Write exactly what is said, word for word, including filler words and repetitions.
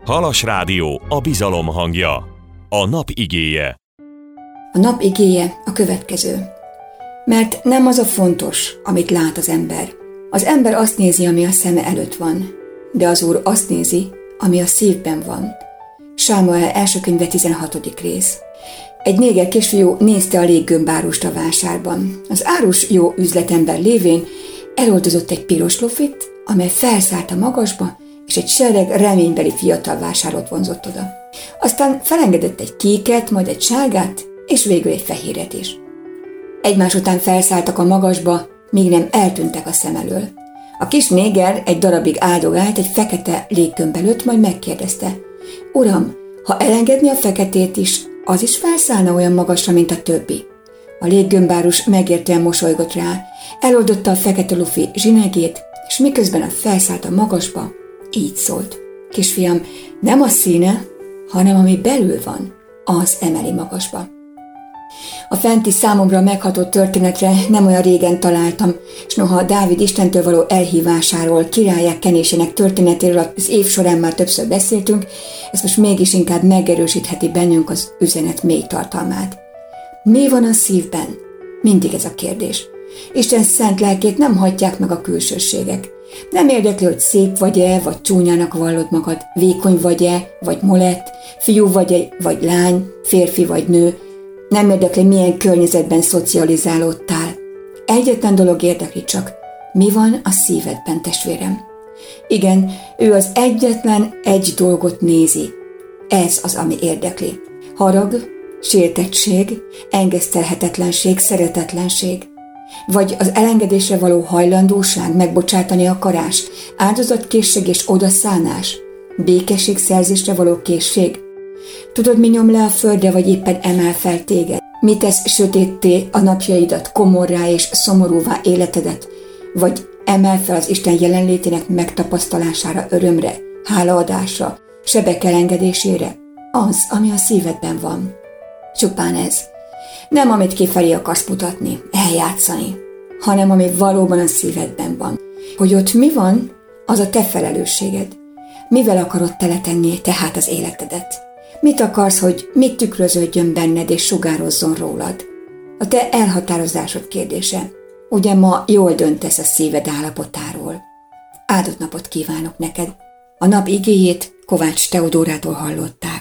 Halas Rádió, a bizalom hangja. A nap igéje. A nap igéje a következő. Mert nem az a fontos, amit lát az ember. Az ember azt nézi, ami a szeme előtt van, de az Úr azt nézi, ami a szívben van. Sámuel első könyve tizenhatodik rész. Egy néger kisfiú nézte a léggömbárust a vásárban. Az árus jó üzletember lévén eloldozott egy piros lofit, amely felszállt a magasba, és egy sereg reménybeli fiatal vásárot vonzott oda. Aztán felengedett egy kéket, majd egy sárgát, és végül egy fehéret is. Egymás után felszálltak a magasba, míg nem eltűntek a szem elől. A kis néger egy darabig áldogált egy fekete léggömb előtt, majd megkérdezte: Uram, ha elengedni a feketét is, az is felszállna olyan magasra, mint a többi? A léggömbárus megértően mosolygott rá, eloldotta a fekete lufi zsinegét, és miközben a felszállt a magasba, így szólt: Kisfiam, nem a színe, hanem ami belül van, az emeli magasba. A fenti számomra megható történetre nem olyan régen találtam, és noha Dávid Istentől való elhívásáról, királyák kenésének történetéről az év során már többször beszéltünk, ez most mégis inkább megerősítheti bennünk az üzenet mély tartalmát. Mi van a szívben? Mindig ez a kérdés. Isten szent lelkét nem hagyják meg a külsőségek. Nem érdekli, hogy szép vagy-e, vagy csúnyának vallod magad, vékony vagy-e, vagy molett, fiú vagy-e, vagy lány, férfi vagy nő. Nem érdekli, milyen környezetben szocializálódtál. Egyetlen dolog érdekli csak, mi van a szívedben, testvérem. Igen, ő az egyetlen egy dolgot nézi. Ez az, ami érdekli. Harag, sértettség, engesztelhetetlenség, szeretetlenség. Vagy az elengedésre való hajlandóság, megbocsátani akarás, áldozatkészség és odaszánás, békesség szerzésre való készség. Tudod, mi nyom le a földre, vagy éppen emel fel téged? Mi tesz sötétté a napjaidat, komorrá és szomorúvá életedet? Vagy emel fel az Isten jelenlétének megtapasztalására, örömre, hálaadásra, sebek elengedésére? Az, ami a szívedben van. Csupán ez. Nem, amit kifelé akarsz mutatni, eljátszani, hanem ami valóban a szívedben van. Hogy ott mi van, az a te felelősséged. Mivel akarod teletenni tehát az életedet? Mit akarsz, hogy mit tükröződjön benned és sugározzon rólad? A te elhatározásod kérdése. Ugye ma jól döntesz a szíved állapotáról. Áldott napot kívánok neked. A nap igéjét Kovács Teodórától hallottál.